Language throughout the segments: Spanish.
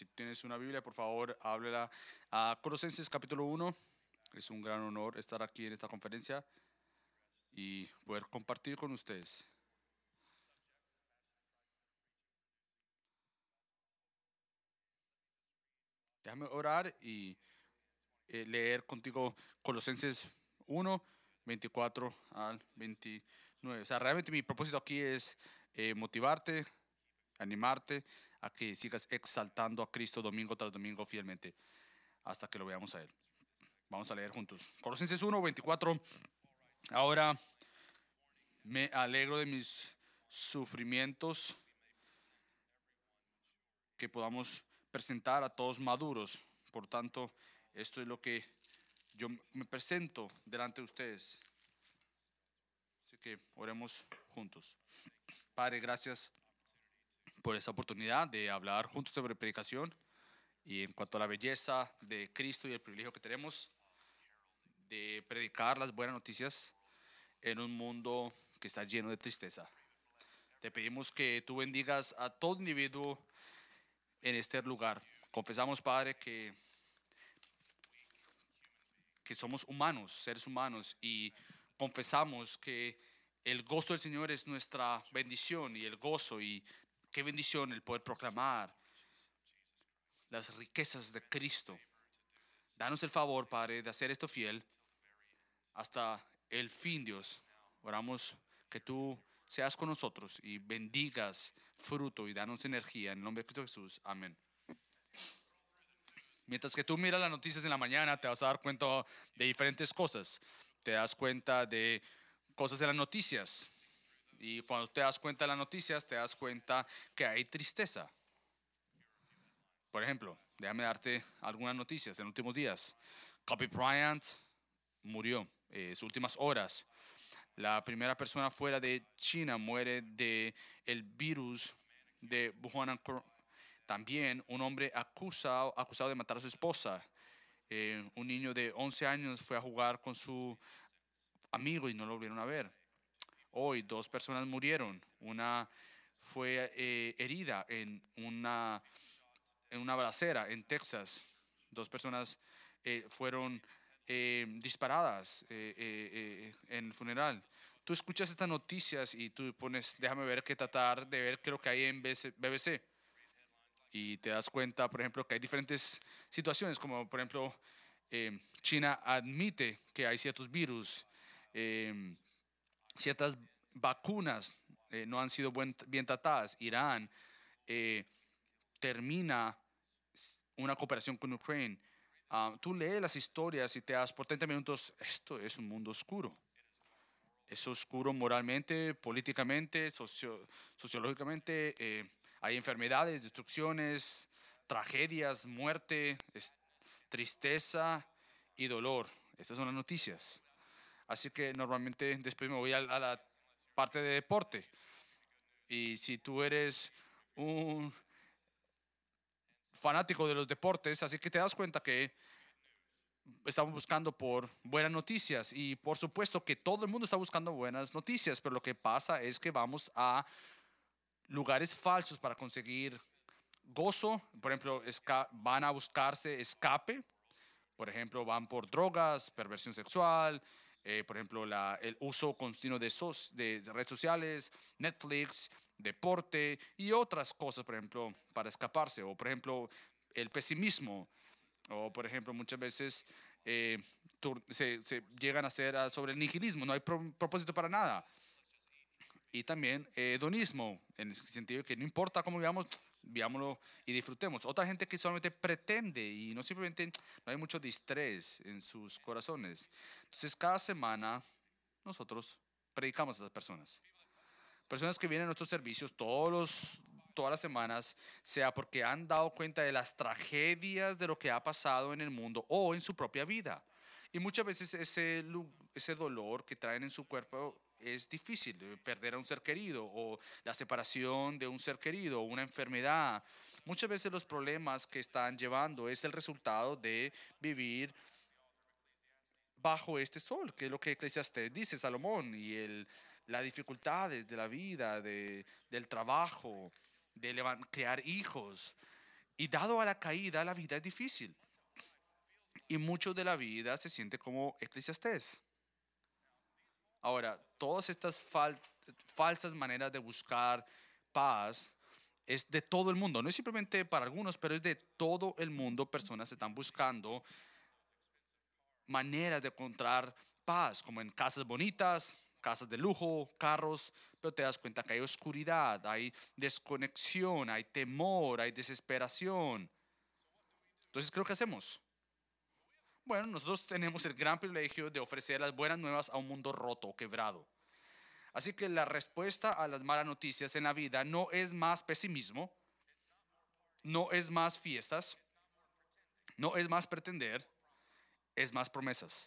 Si tienes una Biblia, por favor, háblela a Colosenses capítulo 1. Es un gran honor estar aquí en esta conferencia y poder compartir con ustedes. Déjame orar y leer contigo Colosenses 1, 24 al 29. O sea, realmente mi propósito aquí es motivarte, animarte a que sigas exaltando a Cristo domingo tras domingo fielmente hasta que lo veamos a Él. Vamos a leer juntos. Colosenses 1, 24. Ahora me alegro de mis sufrimientos, que podamos presentar a todos maduros. Por tanto, esto es lo que yo me presento delante de ustedes. Así que oremos juntos. Padre, gracias por esta oportunidad de hablar juntos sobre predicación y en cuanto a la belleza de Cristo y el privilegio que tenemos de predicar las buenas noticias en un mundo que está lleno de tristeza. Te pedimos que tú bendigas a todo individuo en este lugar. Confesamos, Padre, que somos humanos, seres humanos, y confesamos que el gozo del Señor es nuestra bendición y el gozo, y qué bendición el poder proclamar las riquezas de Cristo. Danos el favor, Padre, de hacer esto fiel hasta el fin, Dios. Oramos que tú seas con nosotros y bendigas fruto y danos energía en el nombre de Cristo Jesús. Amén. Mientras que tú miras las noticias en la mañana, te vas a dar cuenta de diferentes cosas. Te das cuenta de cosas de las noticias. Y cuando te das cuenta de las noticias, te das cuenta que hay tristeza. Por ejemplo, déjame darte algunas noticias en los últimos días. Kobe Bryant murió en sus últimas horas. La primera persona fuera de China muere de el virus de Wuhan. También un hombre acusado de matar a su esposa. Un niño de 11 años fue a jugar con su amigo y no lo volvieron a ver. Hoy 2 personas murieron. Una fue herida en una balacera en Texas. 2 personas fueron disparadas en el funeral. Tú escuchas estas noticias y tú pones, déjame ver qué tratar de ver qué es lo que hay en BBC. Y te das cuenta, por ejemplo, que hay diferentes situaciones, como por ejemplo, China admite que hay ciertos virus, eh, ciertas vacunas no han sido bien tratadas. Irán eh, termina una cooperación con Ucrania. Tú lees las historias y te das por 30 minutos, esto es un mundo oscuro. Es oscuro moralmente, políticamente, sociológicamente. Hay enfermedades, destrucciones, tragedias, muerte, tristeza y dolor. Estas son las noticias. Así que normalmente después me voy a la parte de deporte. Y si tú eres un fanático de los deportes, así que te das cuenta que estamos buscando por buenas noticias y por supuesto que todo el mundo está buscando buenas noticias, pero lo que pasa es que vamos a lugares falsos para conseguir gozo. Por ejemplo, van a buscarse escape. Por ejemplo, van por drogas, perversión sexual, por ejemplo, el uso continuo de redes sociales, Netflix, deporte y otras cosas, por ejemplo, para escaparse. O, por ejemplo, el pesimismo. O, por ejemplo, muchas veces se llegan a hacer sobre el nihilismo, no hay propósito para nada. Y también hedonismo, en el sentido de que no importa cómo vivamos, vivámoslo y disfrutemos. Otra gente que solamente pretende y no simplemente, no hay mucho distrés en sus corazones. Entonces, cada semana nosotros predicamos a esas personas. Personas que vienen a nuestros servicios todas las semanas, sea porque han dado cuenta de las tragedias de lo que ha pasado en el mundo o en su propia vida. Y muchas veces ese dolor que traen en su cuerpo es difícil, de perder a un ser querido o la separación de un ser querido o una enfermedad. Muchas veces los problemas que están llevando es el resultado de vivir bajo este sol, que es lo que Eclesiastés dice, Salomón, y las dificultades de la vida, del trabajo, de crear hijos. Y dado a la caída, la vida es difícil. Y mucho de la vida se siente como Eclesiastés. Ahora, todas estas falsas maneras de buscar paz es de todo el mundo. No es simplemente para algunos, pero es de todo el mundo. Personas están buscando maneras de encontrar paz, como en casas bonitas, casas de lujo, carros, pero te das cuenta que hay oscuridad, hay desconexión, hay temor, hay desesperación. Entonces, ¿qué hacemos? Bueno, nosotros tenemos el gran privilegio de ofrecer las buenas nuevas a un mundo roto, quebrado. Así que la respuesta a las malas noticias en la vida no es más pesimismo, no es más fiestas, no es más pretender, es más promesas.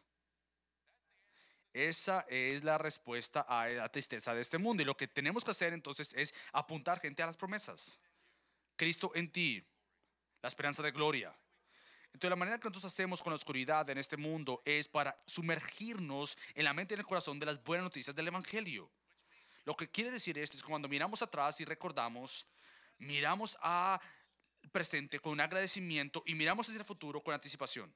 Esa es la respuesta a la tristeza de este mundo. Y lo que tenemos que hacer entonces es apuntar gente a las promesas. Cristo en ti, la esperanza de gloria. Entonces la manera que nosotros hacemos con la oscuridad en este mundo es para sumergirnos en la mente y en el corazón de las buenas noticias del Evangelio. Lo que quiere decir esto es que cuando miramos atrás y recordamos, miramos al presente con un agradecimiento y miramos hacia el futuro con anticipación.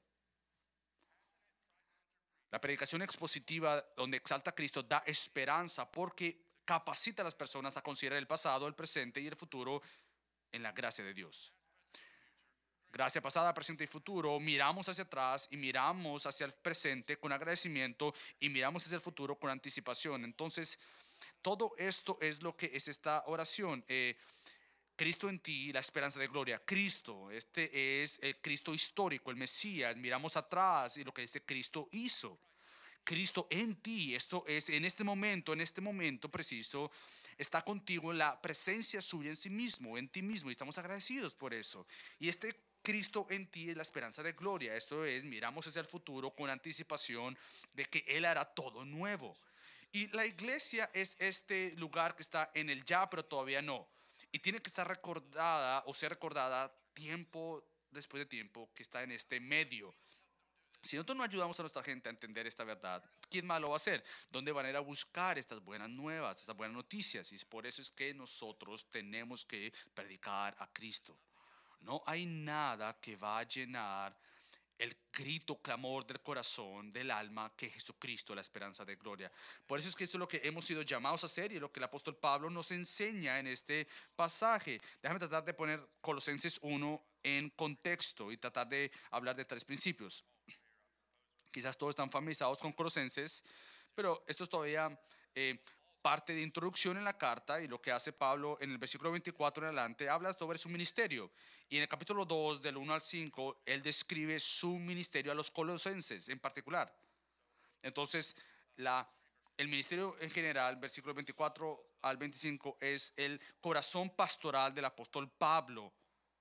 La predicación expositiva donde exalta a Cristo da esperanza porque capacita a las personas a considerar el pasado, el presente y el futuro en la gracia de Dios. Gracia pasada, presente y futuro, miramos hacia atrás y miramos hacia el presente con agradecimiento y miramos hacia el futuro con anticipación. Entonces, todo esto es lo que es esta oración. Cristo en ti, la esperanza de gloria. Cristo, este es el Cristo histórico, el Mesías. Miramos atrás y lo que este Cristo hizo. Cristo en ti, esto es en este momento preciso, está contigo en la presencia suya en sí mismo, en ti mismo, y estamos agradecidos por eso. Y este Cristo en ti es la esperanza de gloria. Esto es, miramos hacia el futuro con anticipación de que Él hará todo nuevo. Y la iglesia es este lugar que está en el ya, pero todavía no. Y tiene que estar recordada o ser recordada tiempo después de tiempo que está en este medio. Si nosotros no ayudamos a nuestra gente a entender esta verdad, ¿quién más lo va a hacer? ¿Dónde van a ir a buscar estas buenas nuevas, estas buenas noticias? Y por eso es que nosotros tenemos que predicar a Cristo. No hay nada que va a llenar el grito, clamor del corazón, del alma, que Jesucristo, la esperanza de gloria. Por eso es que esto es lo que hemos sido llamados a hacer y lo que el apóstol Pablo nos enseña en este pasaje. Déjame tratar de poner Colosenses 1 en contexto y tratar de hablar de tres principios. Quizás todos están familiarizados con Colosenses, pero esto es todavía parte de introducción en la carta, y lo que hace Pablo en el versículo 24 en adelante habla sobre su ministerio. Y en el capítulo 2, del 1 al 5, él describe su ministerio a los colosenses en particular. Entonces, el ministerio en general, versículo 24 al 25, es el corazón pastoral del apóstol Pablo.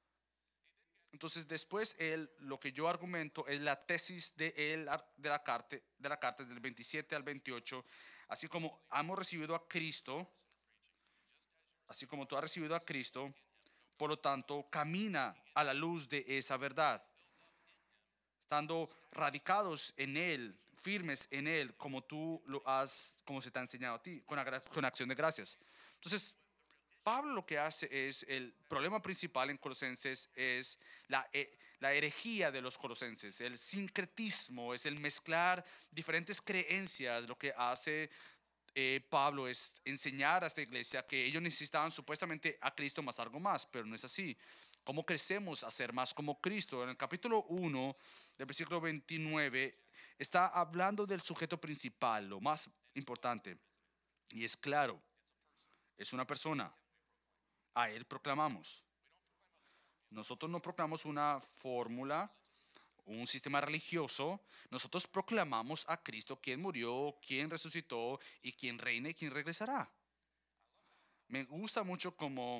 Entonces después lo que yo argumento es la tesis de él, de la carta del 27 al 28, así como hemos recibido a Cristo, así como tú has recibido a Cristo, por lo tanto camina a la luz de esa verdad, estando radicados en él, firmes en él, como tú lo has, como se te ha enseñado a ti, con acción de gracias. Entonces Pablo lo que hace es, el problema principal en Colosenses es la herejía de los colosenses, el sincretismo, es el mezclar diferentes creencias. Lo que hace Pablo es enseñar a esta iglesia que ellos necesitaban supuestamente a Cristo más algo más, pero no es así. ¿Cómo crecemos a ser más como Cristo? En el capítulo 1 del versículo 29 está hablando del sujeto principal, lo más importante, y es claro, es una persona. A Él proclamamos. Nosotros no proclamamos una fórmula, un sistema religioso. Nosotros proclamamos a Cristo, quien murió, quien resucitó y quien reina y quien regresará. Me gusta mucho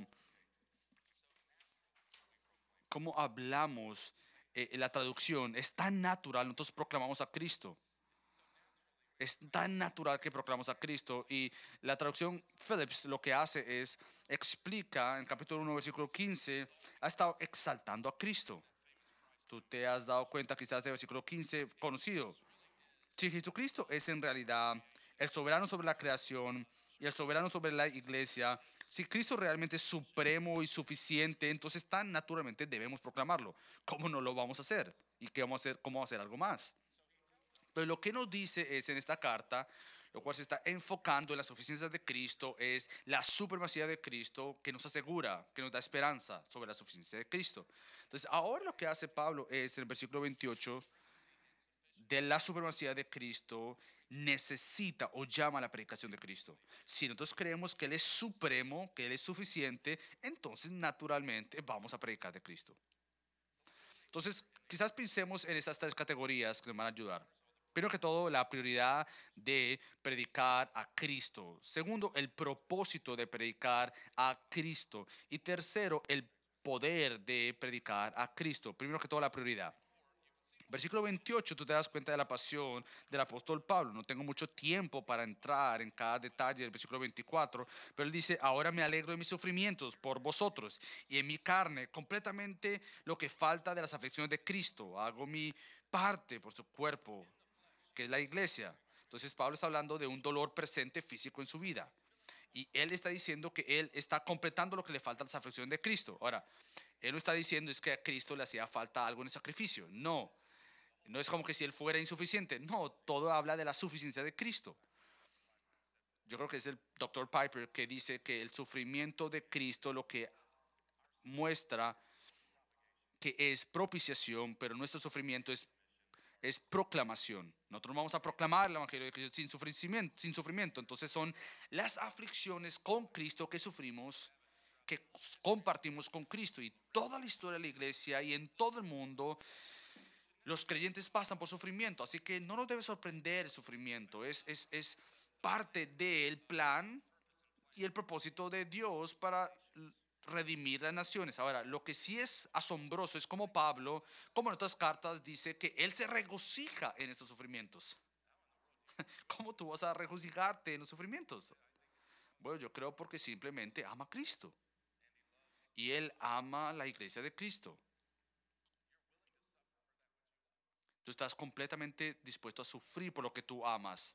cómo hablamos la traducción. Es tan natural, nosotros proclamamos a Cristo. Es tan natural que proclamamos a Cristo. Y la traducción Phillips lo que hace es explica en capítulo 1 versículo 15, ha estado exaltando a Cristo. Tú te has dado cuenta quizás del versículo 15 conocido. Si Jesucristo es en realidad el soberano sobre la creación, y el soberano sobre la iglesia, si Cristo realmente es supremo y suficiente, entonces tan naturalmente debemos proclamarlo. ¿Cómo no lo vamos a hacer? ¿Y qué vamos a hacer? ¿Cómo hacer algo más? Entonces lo que nos dice es en esta carta, lo cual se está enfocando en las suficiencias de Cristo, es la supremacía de Cristo que nos asegura, que nos da esperanza sobre la suficiencia de Cristo. Entonces ahora lo que hace Pablo es en el versículo 28 de la supremacía de Cristo necesita o llama a la predicación de Cristo. Si nosotros creemos que Él es supremo, que Él es suficiente, entonces naturalmente vamos a predicar de Cristo. Entonces, quizás pensemos en estas tres categorías que nos van a ayudar. Primero que todo, la prioridad de predicar a Cristo. Segundo, el propósito de predicar a Cristo. Y tercero, el poder de predicar a Cristo. Primero que todo, la prioridad. Versículo 28, tú te das cuenta de la pasión del apóstol Pablo. No tengo mucho tiempo para entrar en cada detalle del versículo 24, pero él dice, ahora me alegro de mis sufrimientos por vosotros y en mi carne completamente lo que falta de las aflicciones de Cristo. Hago mi parte por su cuerpo, que es la iglesia. Entonces Pablo está hablando de un dolor presente físico en su vida. Y él está diciendo que él está completando lo que le falta a las aflicciones de Cristo. Ahora, él no está diciendo es que a Cristo le hacía falta algo en el sacrificio. No. No es como que si él fuera insuficiente. No, todo habla de la suficiencia de Cristo. Yo creo que es el doctor Piper que dice que el sufrimiento de Cristo lo que muestra que es propiciación, pero nuestro sufrimiento es proclamación. Nosotros vamos a proclamar el Evangelio de Cristo sin sufrimiento. Entonces son las aflicciones con Cristo que sufrimos, que compartimos con Cristo. Y toda la historia de la iglesia y en todo el mundo los creyentes pasan por sufrimiento, así que no nos debe sorprender el sufrimiento. Es parte del plan y el propósito de Dios para redimir las naciones. Ahora, lo que sí es asombroso es como Pablo, como en otras cartas, dice que él se regocija en estos sufrimientos. ¿Cómo tú vas a regocijarte en los sufrimientos? Bueno, yo creo porque simplemente ama a Cristo y él ama la iglesia de Cristo. Tú estás completamente dispuesto a sufrir por lo que tú amas.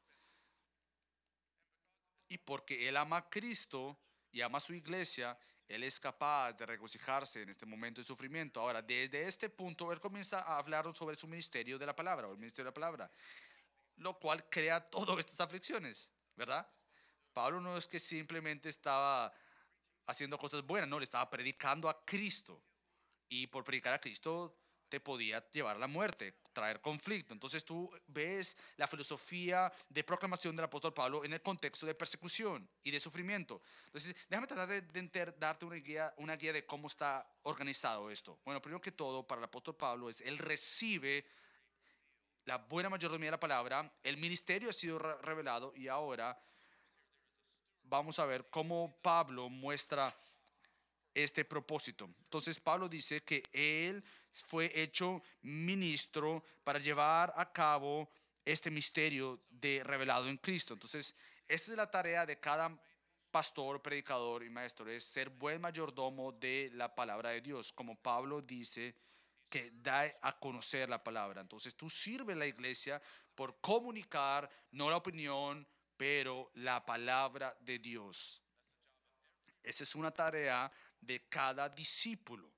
Y porque Él ama a Cristo y ama a su iglesia, Él es capaz de regocijarse en este momento de sufrimiento. Ahora, desde este punto, Él comienza a hablar sobre su ministerio de la palabra, o el ministerio de la palabra, lo cual crea todas estas aflicciones, ¿verdad? Pablo no es que simplemente estaba haciendo cosas buenas, no, le estaba predicando a Cristo. Y por predicar a Cristo te podía llevar a la muerte, traer conflicto. Entonces tú ves la filosofía de proclamación del apóstol Pablo en el contexto de persecución y de sufrimiento. Entonces déjame tratar de darte una guía de cómo está organizado esto. Bueno, primero que todo, para el apóstol Pablo es, él recibe la buena mayordomía de la palabra, el ministerio ha sido revelado y ahora vamos a ver cómo Pablo muestra este propósito. Entonces Pablo dice que él fue hecho ministro para llevar a cabo este misterio de revelado en Cristo. Entonces, esa es la tarea de cada pastor, predicador y maestro, es ser buen mayordomo de la palabra de Dios, como Pablo dice que da a conocer la palabra. Entonces, tú sirves la iglesia por comunicar no la opinión, pero la palabra de Dios. Esa es una tarea de cada discípulo.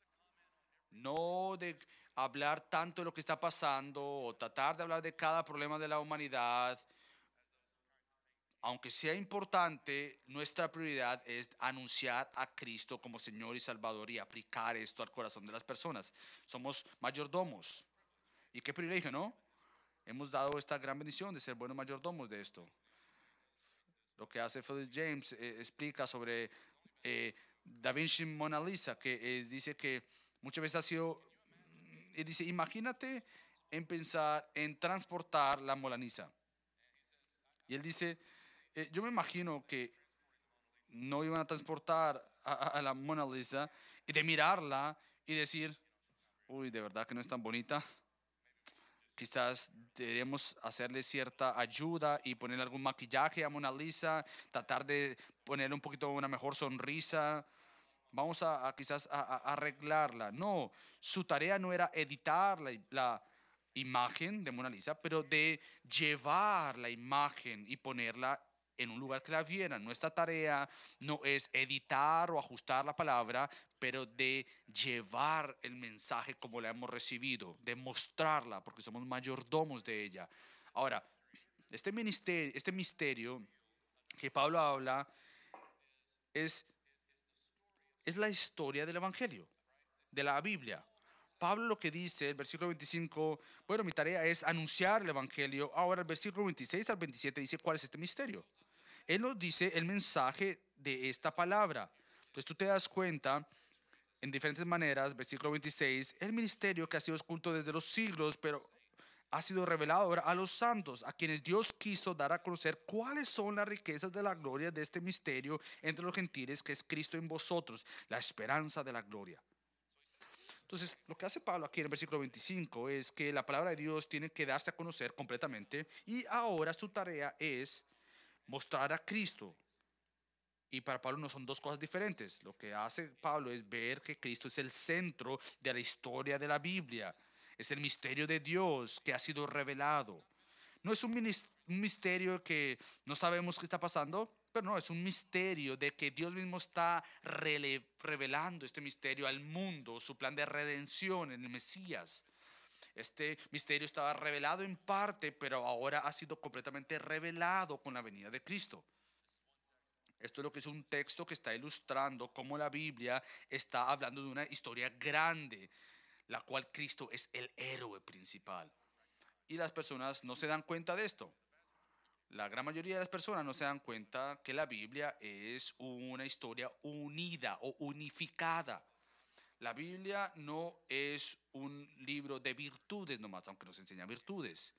No de hablar tanto de lo que está pasando o tratar de hablar de cada problema de la humanidad. Aunque sea importante, nuestra prioridad es anunciar a Cristo como Señor y Salvador y aplicar esto al corazón de las personas. Somos mayordomos. Y qué privilegio, ¿no? Hemos dado esta gran bendición de ser buenos mayordomos de esto. Lo que hace Philip James explica sobre Da Vinci Mona Lisa, que dice que muchas veces ha sido, dice, imagínate en pensar en transportar la Mona Lisa. Y él dice, yo me imagino que no iban a transportar a la Mona Lisa y de mirarla y decir, uy, de verdad que no es tan bonita. Quizás deberíamos hacerle cierta ayuda y ponerle algún maquillaje a Mona Lisa, tratar de ponerle un poquito una mejor sonrisa. Vamos a quizás a arreglarla. No, su tarea no era editar la imagen de Mona Lisa, pero de llevar la imagen y ponerla en un lugar que la vieran. Nuestra tarea no es editar o ajustar la palabra, pero de llevar el mensaje como la hemos recibido, de mostrarla, porque somos mayordomos de ella. Ahora, este misterio que Pablo habla es, es la historia del Evangelio, de la Biblia. Pablo lo que dice, el versículo 25, bueno, mi tarea es anunciar el Evangelio. Ahora el versículo 26 al 27 dice, ¿cuál es este misterio? Él nos dice el mensaje de esta palabra. Entonces tú te das cuenta en diferentes maneras, versículo 26, el ministerio que ha sido oculto desde los siglos, pero ha sido revelado ahora a los santos, a quienes Dios quiso dar a conocer cuáles son las riquezas de la gloria de este misterio entre los gentiles, que es Cristo en vosotros, la esperanza de la gloria. Entonces, lo que hace Pablo aquí en el versículo 25 es que la palabra de Dios tiene que darse a conocer completamente y ahora su tarea es mostrar a Cristo. Y para Pablo no son dos cosas diferentes. Lo que hace Pablo es ver que Cristo es el centro de la historia de la Biblia. Es el misterio de Dios que ha sido revelado. No es un misterio que no sabemos qué está pasando, pero no, es un misterio de que Dios mismo está revelando este misterio al mundo, su plan de redención en el Mesías. Este misterio estaba revelado en parte, pero ahora ha sido completamente revelado con la venida de Cristo. Esto es lo que es un texto que está ilustrando cómo la Biblia está hablando de una historia grande, la cual Cristo es el héroe principal. Y las personas no se dan cuenta de esto. La gran mayoría de las personas no se dan cuenta que la Biblia es una historia unida o unificada. La Biblia no es un libro de virtudes nomás, aunque nos enseña virtudes.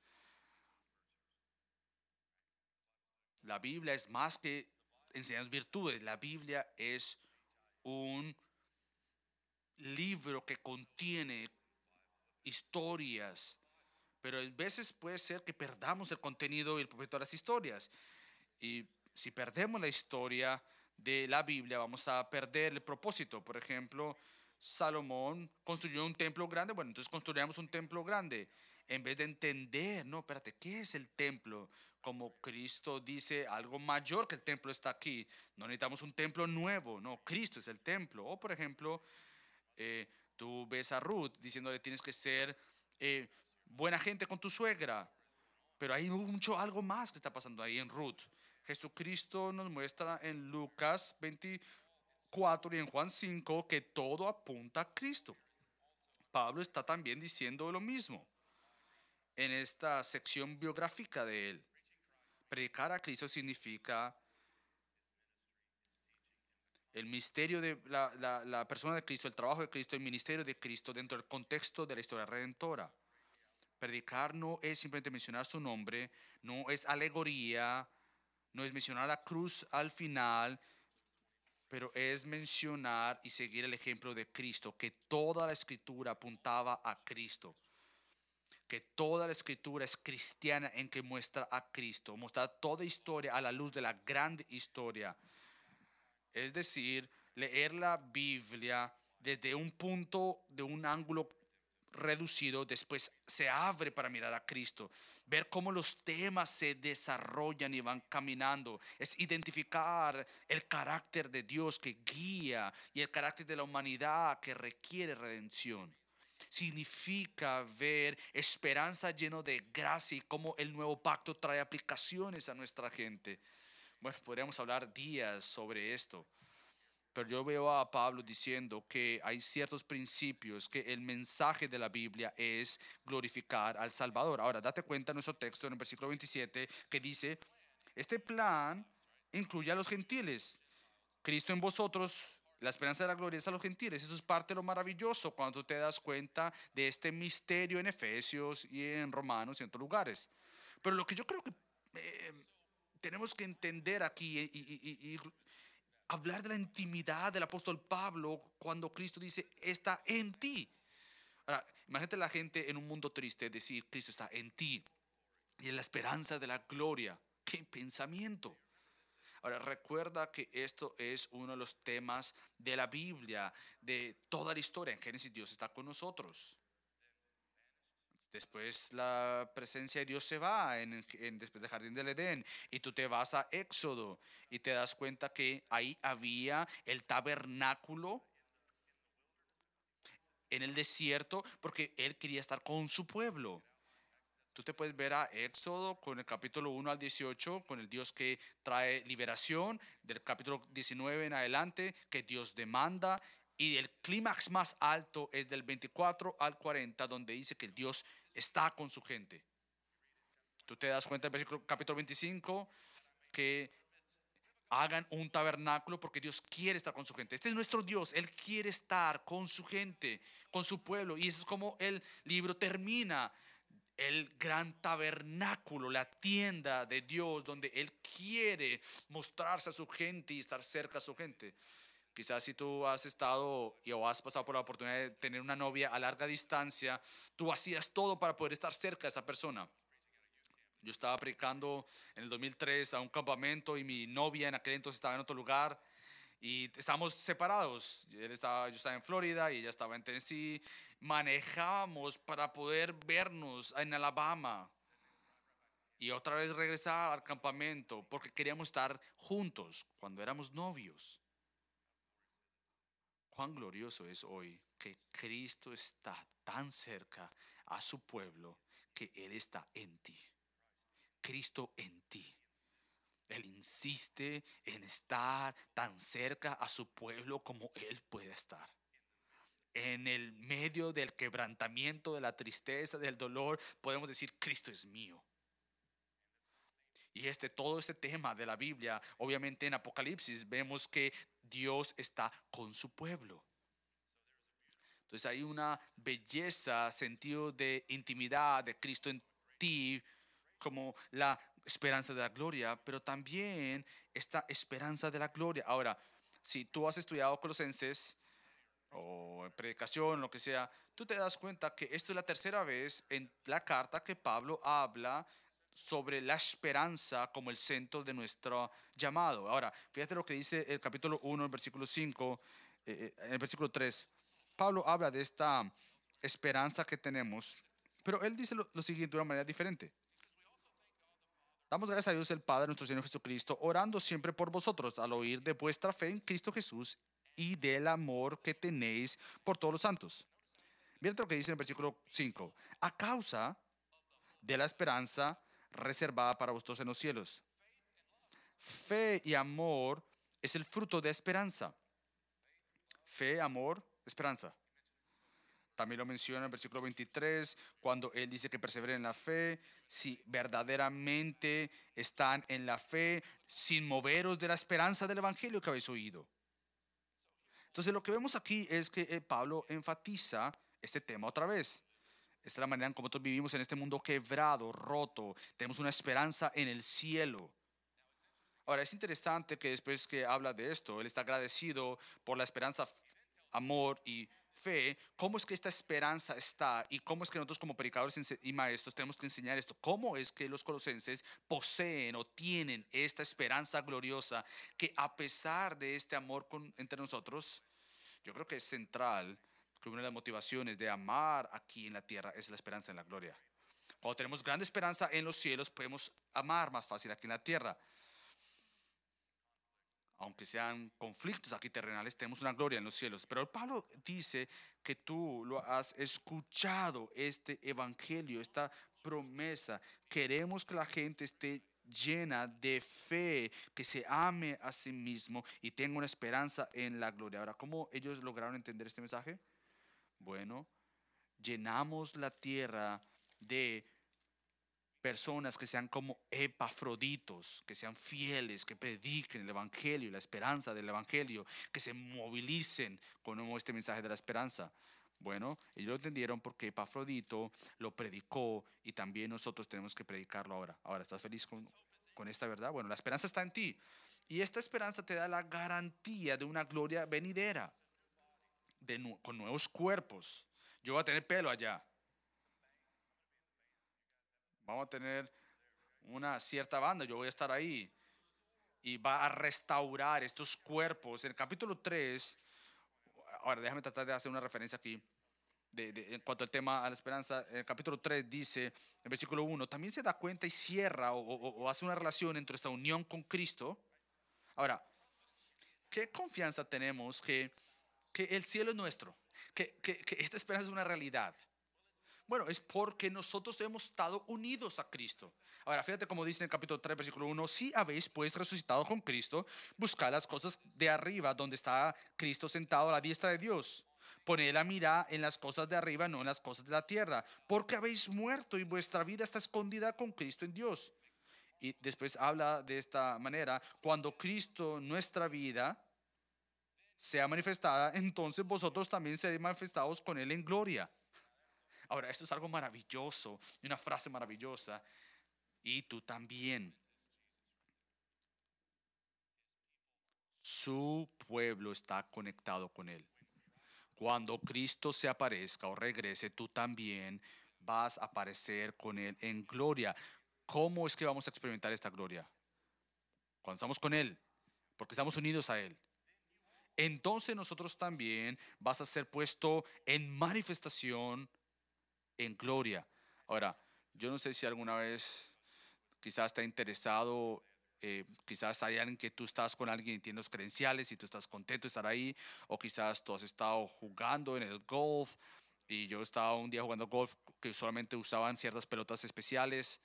La Biblia es más que enseñar virtudes. La Biblia es un libro que contiene historias, pero a veces puede ser que perdamos el contenido y el propósito de las historias. Y si perdemos la historia de la Biblia, vamos a perder el propósito. Por ejemplo, Salomón construyó un templo grande. Bueno, entonces construyamos un templo grande. En vez de entender, no, espérate, ¿qué es el templo? Como Cristo dice, algo mayor que el templo está aquí. No necesitamos un templo nuevo, no, Cristo es el templo. O por ejemplo, eh, tú ves a Ruth diciéndole tienes que ser eh, buena gente con tu suegra, pero hay mucho algo más que está pasando ahí en Ruth. Jesucristo nos muestra en Lucas 24 y en Juan 5 que todo apunta a Cristo. Pablo está también diciendo lo mismo en esta sección biográfica de él. Predicar a Cristo significa el misterio de la persona de Cristo, el trabajo de Cristo, el ministerio de Cristo dentro del contexto de la historia redentora. Predicar no es simplemente mencionar su nombre, no es alegoría, no es mencionar la cruz al final, pero es mencionar y seguir el ejemplo de Cristo, que toda la escritura apuntaba a Cristo, que toda la escritura es cristiana en que muestra a Cristo, mostrar toda historia a la luz de la gran historia. Es decir, leer la Biblia desde un punto, de un ángulo reducido, después se abre para mirar a Cristo, ver cómo los temas se desarrollan y van caminando, es identificar el carácter de Dios que guía y el carácter de la humanidad que requiere redención. Significa ver esperanza lleno de gracia y cómo el nuevo pacto trae aplicaciones a nuestra gente. Bueno, podríamos hablar días sobre esto. Pero yo veo a Pablo diciendo que hay ciertos principios, que el mensaje de la Biblia es glorificar al Salvador. Ahora, date cuenta en nuestro texto en el versículo 27 que dice, este plan incluye a los gentiles. Cristo en vosotros, la esperanza de la gloria es a los gentiles. Eso es parte de lo maravilloso cuando tú te das cuenta de este misterio en Efesios y en Romanos y en otros lugares. Pero lo que yo creo que eh, tenemos que entender aquí y hablar de la intimidad del apóstol Pablo cuando Cristo dice, está en ti. Ahora, imagínate la gente en un mundo triste decir, Cristo está en ti y en la esperanza de la gloria. ¡Qué pensamiento! Ahora, recuerda que esto es uno de los temas de la Biblia, de toda la historia. En Génesis Dios está con nosotros. Después la presencia de Dios se va después del jardín del Edén y tú te vas a Éxodo y te das cuenta que ahí había el tabernáculo en el desierto porque Él quería estar con su pueblo. Tú te puedes ver a Éxodo con el capítulo 1 al 18, con el Dios que trae liberación, del capítulo 19 en adelante, que Dios demanda, y el clímax más alto es del 24 al 40, donde dice que el Dios está con su gente. Tú te das cuenta en el capítulo 25 que hagan un tabernáculo porque Dios quiere estar con su gente. Este es nuestro Dios, Él quiere estar con su gente, con su pueblo. Y eso es como el libro termina, el gran tabernáculo, la tienda de Dios, donde Él quiere mostrarse a su gente y estar cerca a su gente. Quizás si tú has estado o has pasado por la oportunidad de tener una novia a larga distancia, tú hacías todo para poder estar cerca de esa persona. Yo estaba predicando en el 2003 a un campamento y mi novia en aquel entonces estaba en otro lugar y estábamos separados. Yo estaba en Florida y ella estaba en Tennessee. Manejábamos para poder vernos en Alabama y otra vez regresar al campamento porque queríamos estar juntos cuando éramos novios. Cuán glorioso es hoy que Cristo está tan cerca a su pueblo que Él está en ti. Cristo en ti. Él insiste en estar tan cerca a su pueblo como Él puede estar. En el medio del quebrantamiento, de la tristeza, del dolor, podemos decir, Cristo es mío. Y todo este tema de la Biblia, obviamente en Apocalipsis vemos que Dios está con su pueblo. Entonces hay una belleza, sentido de intimidad de Cristo en ti, como la esperanza de la gloria, pero también esta esperanza de la gloria. Ahora, si tú has estudiado Colosenses o en predicación, lo que sea, tú te das cuenta que esto es la tercera vez en la carta que Pablo habla sobre la esperanza como el centro de nuestro llamado. Ahora, fíjate lo que dice el capítulo 1, el versículo 5, en el versículo 3. Pablo habla de esta esperanza que tenemos, pero él dice lo siguiente de una manera diferente. Damos gracias a Dios el Padre, nuestro Señor Jesucristo, orando siempre por vosotros al oír de vuestra fe en Cristo Jesús y del amor que tenéis por todos los santos. Mira lo que dice en el versículo 5. A causa de la esperanza reservada para vosotros en los cielos. Fe y amor es el fruto de esperanza. Fe, amor, esperanza. También lo menciona en el versículo 23, cuando él dice que perseveren en la fe, si verdaderamente están en la fe, sin moveros de la esperanza del evangelio que habéis oído. Entonces lo que vemos aquí es que Pablo enfatiza este tema otra vez. Esta es la manera en cómo nosotros vivimos en este mundo quebrado, roto. Tenemos una esperanza en el cielo. Ahora, es interesante que después que habla de esto, él está agradecido por la esperanza, amor y fe. ¿Cómo es que esta esperanza está? Y cómo es que nosotros como predicadores y maestros tenemos que enseñar esto. ¿Cómo es que los colosenses poseen o tienen esta esperanza gloriosa que a pesar de este amor entre nosotros, yo creo que es central, que una de las motivaciones de amar aquí en la tierra es la esperanza en la gloria. Cuando tenemos grande esperanza en los cielos, podemos amar más fácil aquí en la tierra. Aunque sean conflictos aquí terrenales, tenemos una gloria en los cielos. Pero Pablo dice que tú lo has escuchado, este evangelio, esta promesa. Queremos que la gente esté llena de fe, que se ame a sí mismo y tenga una esperanza en la gloria. Ahora, ¿cómo ellos lograron entender este mensaje? Bueno, llenamos la tierra de personas que sean como epafroditos, que sean fieles, que prediquen el evangelio, la esperanza del evangelio, que se movilicen con este mensaje de la esperanza. Bueno, ellos lo entendieron porque Epafrodito lo predicó y también nosotros tenemos que predicarlo ahora. Ahora, ¿estás feliz con esta verdad? Bueno, la esperanza está en ti. Y esta esperanza te da la garantía de una gloria venidera, con nuevos cuerpos. Yo voy a tener pelo allá. Vamos a tener una cierta banda, yo voy a estar ahí y va a restaurar estos cuerpos. En el capítulo 3, ahora déjame tratar de hacer una referencia aquí. en cuanto al tema a la esperanza, el capítulo 3 dice, el versículo 1, también se da cuenta y cierra o hace una relación entre esta unión con Cristo. Ahora, ¿qué confianza tenemos que el cielo es nuestro? Que esta esperanza es una realidad. Bueno, es porque nosotros hemos estado unidos a Cristo. Ahora, fíjate como dice en el capítulo 3, versículo 1, si habéis pues resucitado con Cristo, buscad las cosas de arriba, donde está Cristo sentado a la diestra de Dios. Poned la mira en las cosas de arriba, no en las cosas de la tierra, porque habéis muerto y vuestra vida está escondida con Cristo en Dios. Y después habla de esta manera, cuando Cristo, nuestra vida, sea manifestada, entonces vosotros también seréis manifestados con Él en gloria. Ahora, esto es algo maravilloso, una frase maravillosa. Y tú también. Su pueblo está conectado con Él. Cuando Cristo se aparezca o regrese, tú también vas a aparecer con Él en gloria. ¿Cómo es que vamos a experimentar esta gloria? Cuando estamos con Él, porque estamos unidos a Él. Entonces nosotros también vas a ser puesto en manifestación en gloria. Ahora, yo no sé si alguna vez quizás está interesado, quizás hay alguien que tú estás con alguien y tienes los credenciales y tú estás contento de estar ahí, o quizás tú has estado jugando en el golf y yo estaba un día jugando golf que solamente usaban ciertas pelotas especiales.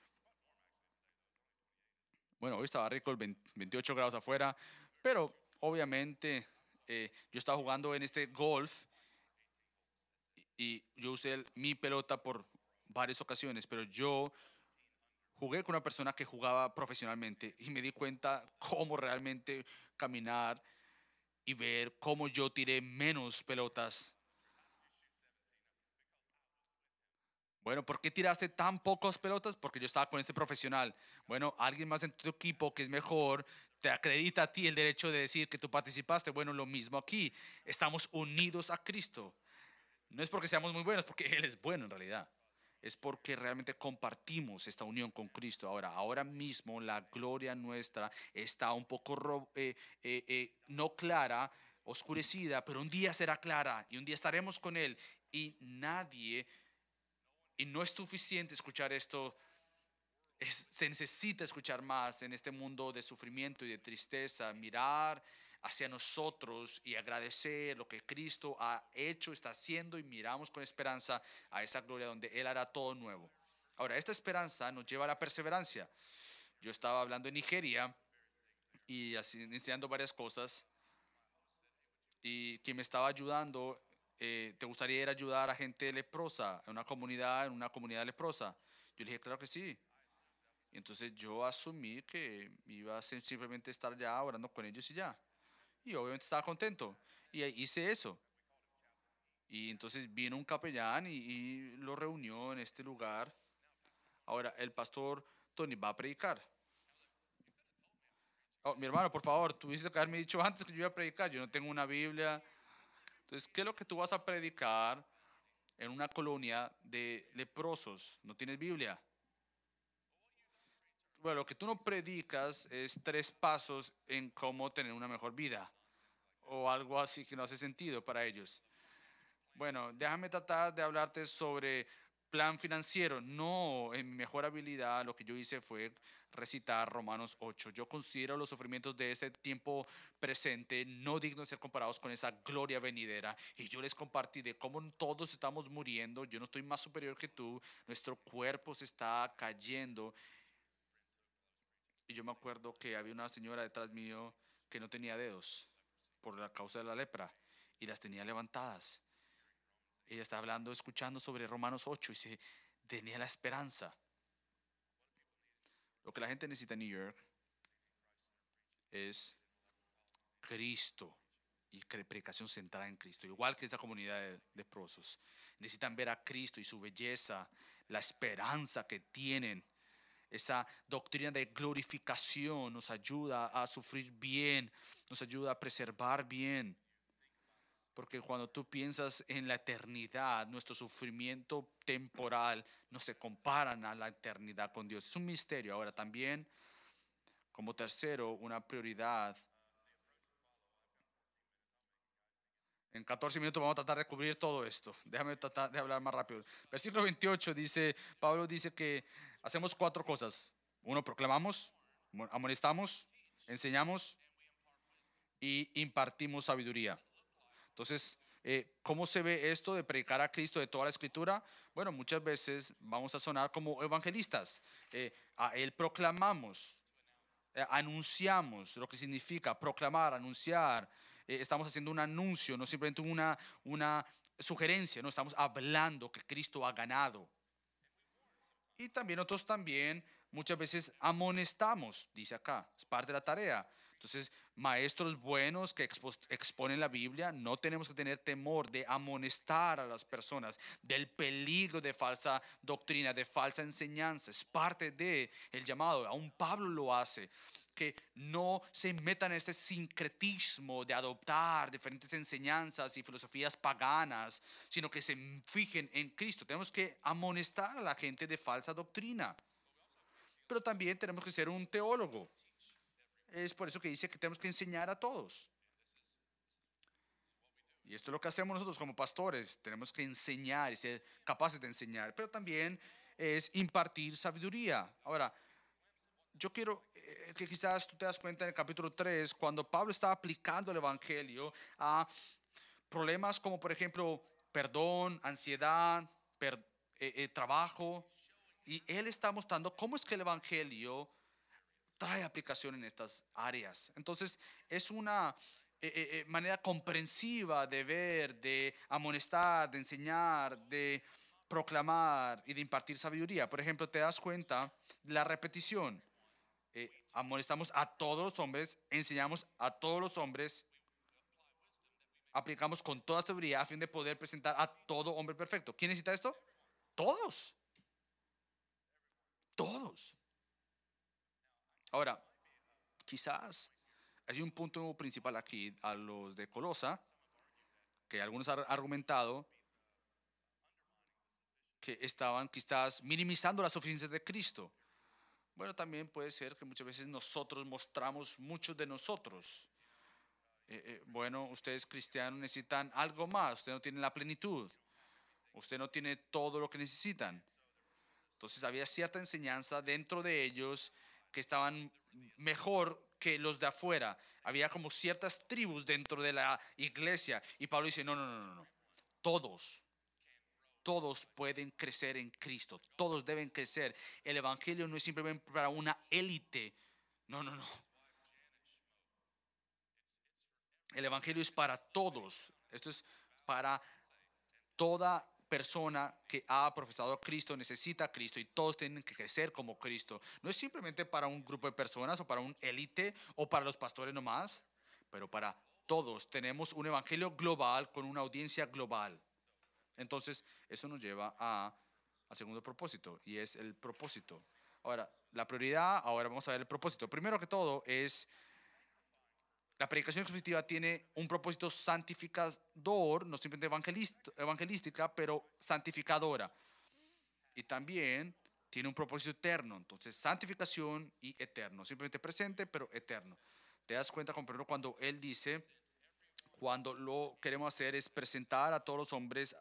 Bueno, hoy estaba rico, el 28 grados afuera, pero obviamente yo estaba jugando en este golf y yo usé mi pelota por varias ocasiones, pero yo jugué con una persona que jugaba profesionalmente y me di cuenta cómo realmente caminar y ver cómo yo tiré menos pelotas. Bueno, ¿por qué tiraste tan pocas pelotas? Porque yo estaba con este profesional. Bueno, alguien más en tu equipo que es mejor te acredita a ti el derecho de decir que tú participaste. Bueno, lo mismo aquí. Estamos unidos a Cristo. No es porque seamos muy buenos, porque Él es bueno en realidad. Es porque realmente compartimos esta unión con Cristo. Ahora mismo la gloria nuestra está un poco no clara, oscurecida, pero un día será clara y un día estaremos con Él. Y nadie, y no es suficiente escuchar esto, se necesita escuchar más en este mundo de sufrimiento y de tristeza, mirar hacia nosotros y agradecer lo que Cristo ha hecho, está haciendo y miramos con esperanza a esa gloria donde Él hará todo nuevo. Ahora, esta esperanza nos lleva a la perseverancia. Yo estaba hablando en Nigeria y así, enseñando varias cosas y quien me estaba ayudando, ¿te gustaría ir a ayudar a gente leprosa en una comunidad leprosa? Yo le dije, claro que sí. Y entonces yo asumí que iba a simplemente estar ya orando con ellos y ya. Y obviamente estaba contento. Y hice eso. Y entonces vino un capellán y lo reunió en este lugar. Ahora, el pastor Tony va a predicar. Oh, mi hermano, por favor, tuviste que haberme dicho antes que yo iba a predicar. Yo no tengo una Biblia. Entonces, ¿qué es lo que tú vas a predicar en una colonia de leprosos? No tienes Biblia. Bueno, lo que tú no predicas es 3 pasos en cómo tener una mejor vida o algo así que no hace sentido para ellos. Bueno, déjame tratar de hablarte sobre plan financiero. No, en mi mejor habilidad lo que yo hice fue recitar Romanos 8. Yo considero los sufrimientos de este tiempo presente no dignos de ser comparados con esa gloria venidera. Y yo les compartí de cómo todos estamos muriendo. Yo no estoy más superior que tú. Nuestro cuerpo se está cayendo. Y yo me acuerdo que había una señora detrás mío que no tenía dedos por la causa de la lepra y las tenía levantadas. Ella estaba hablando, escuchando sobre Romanos 8 y se tenía la esperanza. Lo que la gente necesita en New York es Cristo y predicación centrada en Cristo, igual que esa comunidad de leprosos. Necesitan ver a Cristo y su belleza, la esperanza que tienen. Esa doctrina de glorificación nos ayuda a sufrir bien, nos ayuda a preservar bien. Porque cuando tú piensas en la eternidad, nuestro sufrimiento temporal no se comparan a la eternidad con Dios. Es un misterio. Ahora también, como tercero, una prioridad En 14 minutos vamos a tratar de cubrir todo esto. Déjame tratar de hablar más rápido. Versículo 28 dice, Pablo dice que hacemos cuatro cosas. Uno, proclamamos, amonestamos, enseñamos y impartimos sabiduría. Entonces, ¿cómo se ve esto de predicar a Cristo de toda la escritura? Bueno, muchas veces vamos a sonar como evangelistas. A Él proclamamos, anunciamos lo que significa proclamar, anunciar. Estamos haciendo un anuncio, no simplemente una sugerencia, no estamos hablando que Cristo ha ganado. Y también nosotros también muchas veces amonestamos, dice acá, es parte de la tarea. Entonces, maestros buenos que exponen la Biblia, no tenemos que tener temor de amonestar a las personas del peligro de falsa doctrina, de falsa enseñanza. Es parte de el llamado. Aún Pablo lo hace. Que no se metan en este sincretismo de adoptar diferentes enseñanzas y filosofías paganas, sino que se fijen en Cristo. Tenemos que amonestar a la gente de falsa doctrina, pero también tenemos que ser un teólogo. Es por eso que dice que tenemos que enseñar a todos. Y esto es lo que hacemos nosotros como pastores. Tenemos que enseñar y ser capaces de enseñar, pero también es impartir sabiduría. Ahora, yo quiero que quizás tú te das cuenta en el capítulo 3 cuando Pablo está aplicando el Evangelio a problemas como por ejemplo perdón, ansiedad, trabajo, y él está mostrando cómo es que el Evangelio trae aplicación en estas áreas. Entonces es una manera comprensiva de ver, de amonestar, de enseñar, de proclamar y de impartir sabiduría. Por ejemplo, te das cuenta de la repetición. Amonestamos a todos los hombres, enseñamos a todos los hombres, aplicamos con toda seguridad a fin de poder presentar a todo hombre perfecto. ¿Quién necesita esto? Todos, todos. Ahora, quizás hay un punto principal aquí a los de Colosa, que algunos han argumentado que estaban quizás minimizando la suficiencia de Cristo. Bueno, también puede ser que muchas veces nosotros mostramos mucho de nosotros. Bueno, ustedes cristianos necesitan algo más, ustedes no tienen la plenitud, usted no tiene todo lo que necesitan. Entonces había cierta enseñanza dentro de ellos que estaban mejor que los de afuera. Había como ciertas tribus dentro de la iglesia. Y Pablo dice, no, no, no, no, no. Todos, todos pueden crecer en Cristo. Todos deben crecer. El Evangelio no es simplemente para una élite. No, no, no. El Evangelio es para todos. Esto es para toda persona que ha profesado a Cristo necesita a Cristo y todos tienen que crecer como Cristo. No es simplemente para un grupo de personas o para un élite o para los pastores nomás, pero para todos. Tenemos un evangelio global con una audiencia global. Entonces, eso nos lleva al segundo propósito y es el propósito. Ahora, la prioridad, ahora vamos a ver el propósito. Primero que todo es la predicación expositiva tiene un propósito santificador, no simplemente evangelística, pero santificadora. Y también tiene un propósito eterno. Entonces, santificación y eterno. Simplemente presente, pero eterno. Te das cuenta, con ejemplo, cuando él dice, cuando lo queremos hacer es presentar a todos los hombres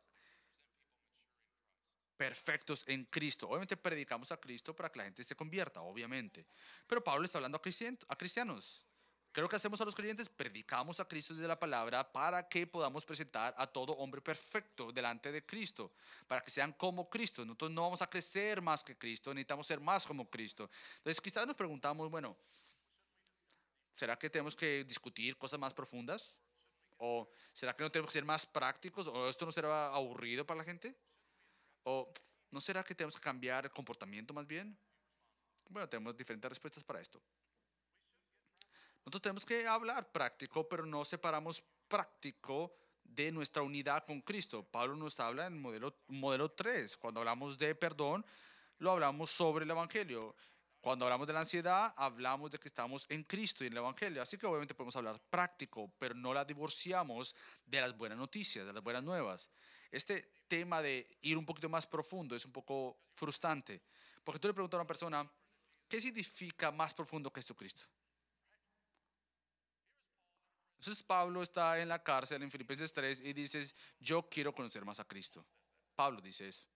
perfectos en Cristo. Obviamente predicamos a Cristo para que la gente se convierta, obviamente. Pero Pablo está hablando a cristianos. Creo que hacemos a los creyentes, predicamos a Cristo desde la palabra para que podamos presentar a todo hombre perfecto delante de Cristo, para que sean como Cristo. Nosotros no vamos a crecer más que Cristo, necesitamos ser más como Cristo. Entonces quizás nos preguntamos, bueno, ¿será que tenemos que discutir cosas más profundas? ¿O será que no tenemos que ser más prácticos? ¿O esto no será aburrido para la gente? ¿O no será que tenemos que cambiar el comportamiento más bien? Bueno, tenemos diferentes respuestas para esto. Nosotros tenemos que hablar práctico, pero no separamos práctico de nuestra unidad con Cristo. Pablo nos habla en modelo 3. Cuando hablamos de perdón, lo hablamos sobre el Evangelio. Cuando hablamos de la ansiedad, hablamos de que estamos en Cristo y en el Evangelio. Así que obviamente podemos hablar práctico, pero no la divorciamos de las buenas noticias, de las buenas nuevas. Este tema de ir un poquito más profundo es un poco frustrante. Porque tú le preguntas a una persona, ¿qué significa más profundo que Jesucristo? Entonces Pablo está en la cárcel en Filipenses 3 y dice, yo quiero conocer más a Cristo. Pablo dice eso.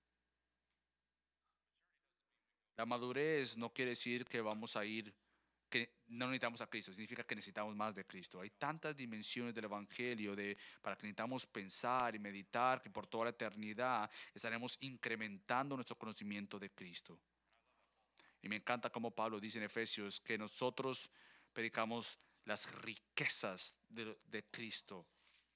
La madurez no quiere decir que vamos a ir, que no necesitamos a Cristo, significa que necesitamos más de Cristo. Hay tantas dimensiones del Evangelio para que necesitamos pensar y meditar que por toda la eternidad estaremos incrementando nuestro conocimiento de Cristo. Y me encanta como Pablo dice en Efesios que nosotros predicamos las riquezas de Cristo.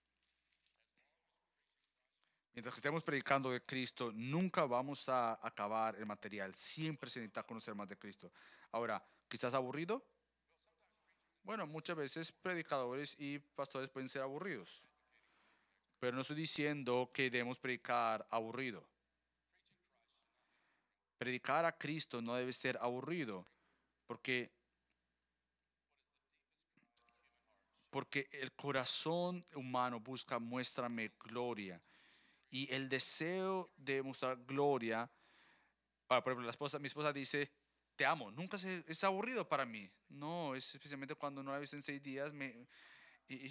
Mientras que estemos predicando de Cristo, nunca vamos a acabar el material. Siempre se necesita conocer más de Cristo. Ahora, ¿quizás aburrido? Bueno, muchas veces predicadores y pastores pueden ser aburridos. Pero no estoy diciendo que debemos predicar aburrido. Predicar a Cristo no debe ser aburrido, porque, porque el corazón humano busca muéstrame gloria. Y el deseo de mostrar gloria, por ejemplo, mi esposa dice, te amo, nunca es aburrido para mí. No, es especialmente cuando no la he visto en 6 días. Y,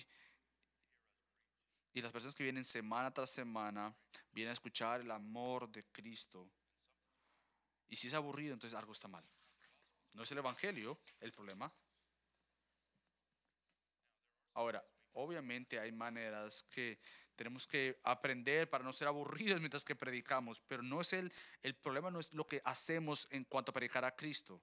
y las personas que vienen semana tras semana, vienen a escuchar el amor de Cristo. Y si es aburrido, entonces algo está mal. No es el Evangelio el problema. Ahora, obviamente hay maneras que tenemos que aprender para no ser aburridos mientras que predicamos, pero no es el problema no es lo que hacemos en cuanto a predicar a Cristo.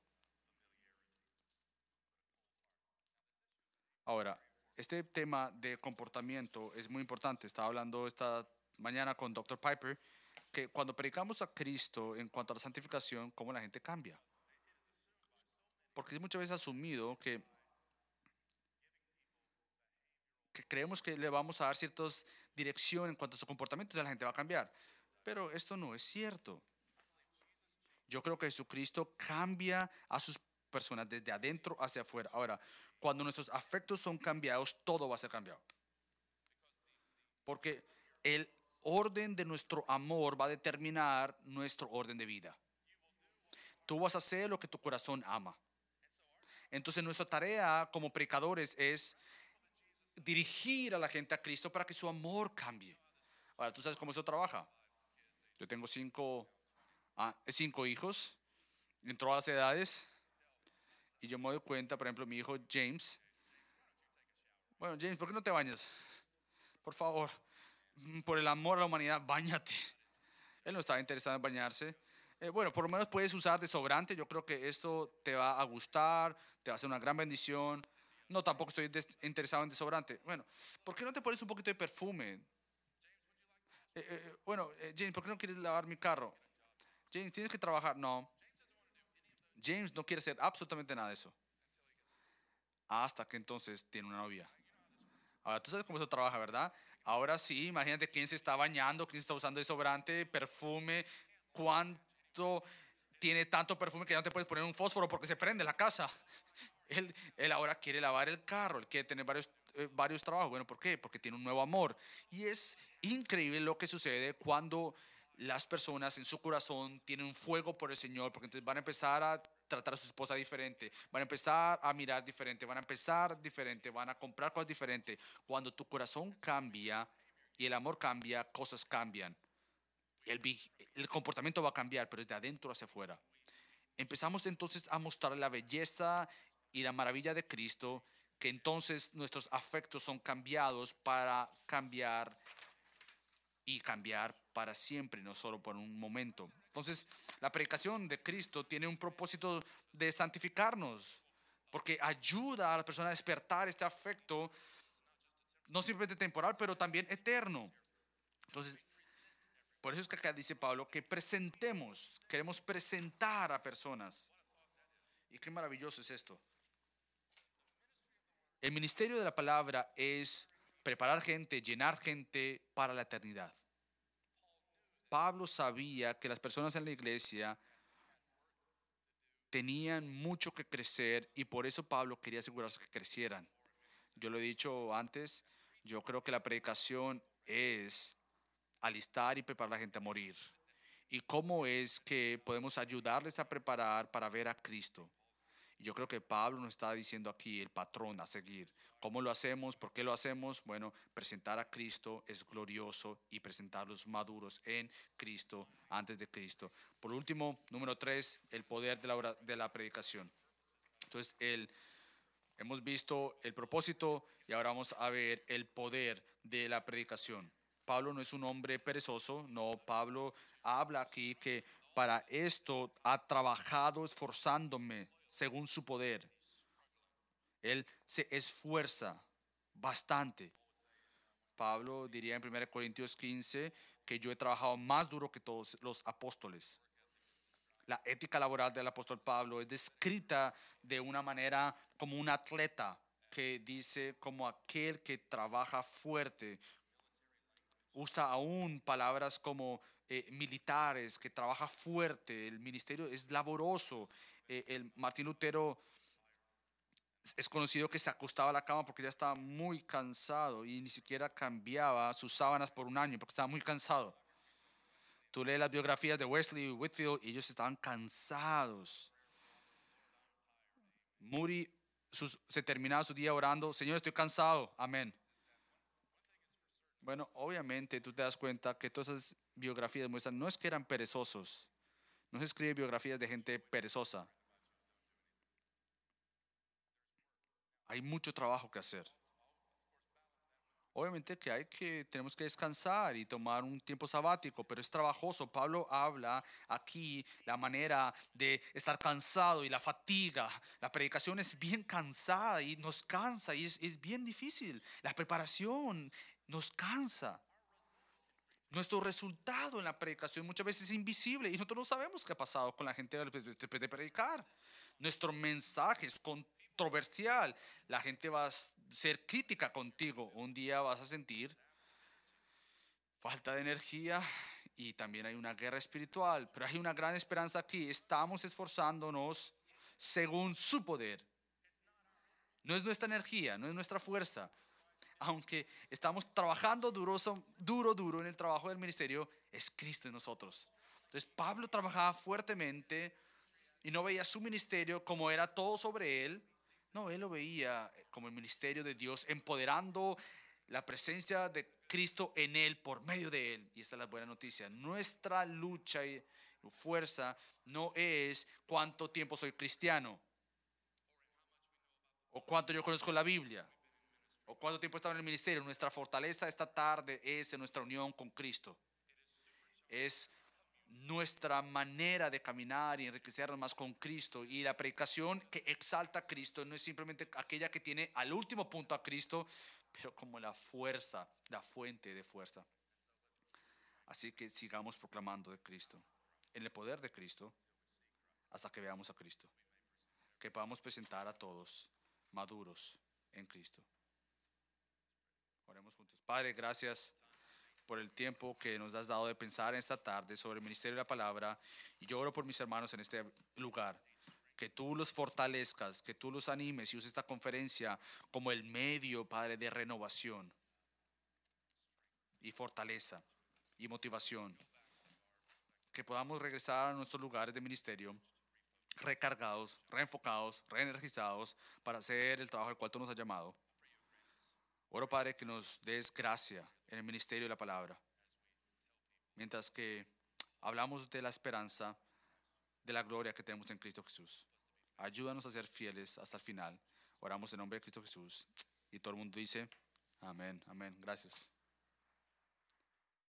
Ahora, este tema de comportamiento es muy importante. Estaba hablando esta mañana con Dr. Piper que cuando predicamos a Cristo en cuanto a la santificación, cómo la gente cambia. Porque es muchas veces asumido que creemos que le vamos a dar ciertas dirección en cuanto a su comportamiento, entonces la gente va a cambiar. Pero esto no es cierto. Yo creo que Jesucristo cambia a sus personas desde adentro hacia afuera. Ahora, cuando nuestros afectos son cambiados, todo va a ser cambiado. Porque el orden de nuestro amor va a determinar nuestro orden de vida. Tú vas a hacer lo que tu corazón ama. Entonces nuestra tarea como predicadores es dirigir a la gente a Cristo para que su amor cambie. Ahora, ¿tú sabes cómo eso trabaja? Yo tengo cinco hijos en todas las edades y yo me doy cuenta, por ejemplo, mi hijo James. Bueno, James, ¿por qué no te bañas? Por favor, por el amor a la humanidad, bañate. Él no estaba interesado en bañarse. Bueno, por lo menos puedes usar desodorante. Yo creo que esto te va a gustar, te va a hacer una gran bendición. No, tampoco estoy interesado en desodorante. Bueno, ¿por qué no te pones un poquito de perfume? Bueno, James, ¿por qué no quieres lavar mi carro? James, tienes que trabajar. No, James no quiere hacer absolutamente nada de eso. Hasta que entonces tiene una novia. Ahora, tú sabes cómo eso trabaja, ¿verdad? Ahora sí, imagínate quién se está bañando, quién está usando desodorante, perfume, cuánto tiene tanto perfume que ya no te puedes poner un fósforo porque se prende la casa. Él ahora quiere lavar el carro, él quiere tener varios trabajos. Bueno, ¿por qué? Porque tiene un nuevo amor. Y es increíble lo que sucede cuando las personas en su corazón tienen un fuego por el Señor, porque entonces van a empezar a tratar a su esposa diferente, van a empezar a mirar diferente, van a empezar diferente, van a comprar cosas diferentes. Cuando tu corazón cambia y el amor cambia, cosas cambian. El comportamiento va a cambiar, pero es de adentro hacia afuera. Empezamos entonces a mostrar la belleza y la maravilla de Cristo, que entonces nuestros afectos son cambiados para cambiar y cambiar para siempre, no solo por un momento. Entonces, la predicación de Cristo tiene un propósito de santificarnos, porque ayuda a la persona a despertar este afecto, no simplemente temporal, pero también eterno. Entonces, por eso es que acá dice Pablo que presentemos, queremos presentar a personas. Y qué maravilloso es esto. El ministerio de la palabra es preparar gente, llenar gente para la eternidad. Pablo sabía que las personas en la iglesia tenían mucho que crecer y por eso Pablo quería asegurarse que crecieran. Yo lo he dicho antes, yo creo que la predicación es alistar y preparar a la gente a morir. ¿Y cómo es que podemos ayudarles a preparar para ver a Cristo? Y yo creo que Pablo nos está diciendo aquí el patrón a seguir. ¿Cómo lo hacemos? ¿Por qué lo hacemos? Bueno, presentar a Cristo es glorioso y presentarlos maduros en Cristo, antes de Cristo. Por último, número 3, el poder de la predicación. Entonces, hemos visto el propósito y ahora vamos a ver el poder de la predicación. Pablo no es un hombre perezoso, no, Pablo habla aquí que para esto ha trabajado esforzándome según su poder. Él se esfuerza bastante. Pablo diría en 1 Corintios 15 que yo he trabajado más duro que todos los apóstoles. La ética laboral del apóstol Pablo es descrita de una manera como un atleta que dice como aquel que trabaja fuerte. Usa aún palabras como militares, que trabaja fuerte. El ministerio es laboroso. El Martín Lutero es conocido que se acostaba a la cama porque ya estaba muy cansado y ni siquiera cambiaba sus sábanas por un año porque estaba muy cansado. Tú lees las biografías de Wesley y Whitfield y ellos estaban cansados. Moody se terminaba su día orando, Señor, estoy cansado, amén. Bueno, obviamente tú te das cuenta que todas esas biografías muestran, no es que eran perezosos, no se escribe biografías de gente perezosa. Hay mucho trabajo que hacer. Obviamente que tenemos que descansar y tomar un tiempo sabático, pero es trabajoso. Pablo habla aquí la manera de estar cansado y la fatiga. La predicación es bien cansada y nos cansa y es bien difícil. La preparación nos cansa. Nuestro resultado en la predicación muchas veces es invisible y nosotros no sabemos qué ha pasado con la gente después de predicar. Nuestro mensaje es controversial. La gente va a ser crítica contigo. Un día vas a sentir falta de energía y también hay una guerra espiritual. Pero hay una gran esperanza aquí. Estamos esforzándonos según su poder. No es nuestra energía, no es nuestra fuerza. Aunque estamos trabajando duro en el trabajo del ministerio, es Cristo en nosotros. Entonces Pablo trabajaba fuertemente y no veía su ministerio como era todo sobre él. No, él lo veía como el ministerio de Dios, empoderando la presencia de Cristo en él por medio de él. Y esta es la buena noticia. Nuestra lucha y fuerza no es cuánto tiempo soy cristiano o cuánto yo conozco la Biblia o cuánto tiempo he estado en el ministerio. Nuestra fortaleza esta tarde es en nuestra unión con Cristo. Es nuestra manera de caminar y enriquecernos más con Cristo. Y la predicación que exalta a Cristo no es simplemente aquella que tiene al último punto a Cristo, pero como la fuerza, la fuente de fuerza. Así que sigamos proclamando de Cristo, en el poder de Cristo, hasta que veamos a Cristo. Que podamos presentar a todos maduros en Cristo. Oremos juntos. Padre, gracias por el tiempo que nos has dado de pensar esta tarde sobre el ministerio de la palabra. Y yo oro por mis hermanos en este lugar. Que tú los fortalezcas, que tú los animes y uses esta conferencia como el medio, Padre, de renovación y fortaleza y motivación. Que podamos regresar a nuestros lugares de ministerio recargados, reenfocados, reenergizados para hacer el trabajo al cual tú nos has llamado. Oro, Padre, que nos des gracia en el ministerio de la palabra. Mientras que hablamos de la esperanza, de la gloria que tenemos en Cristo Jesús. Ayúdanos a ser fieles hasta el final. Oramos en nombre de Cristo Jesús. Y todo el mundo dice, amén, amén. Gracias.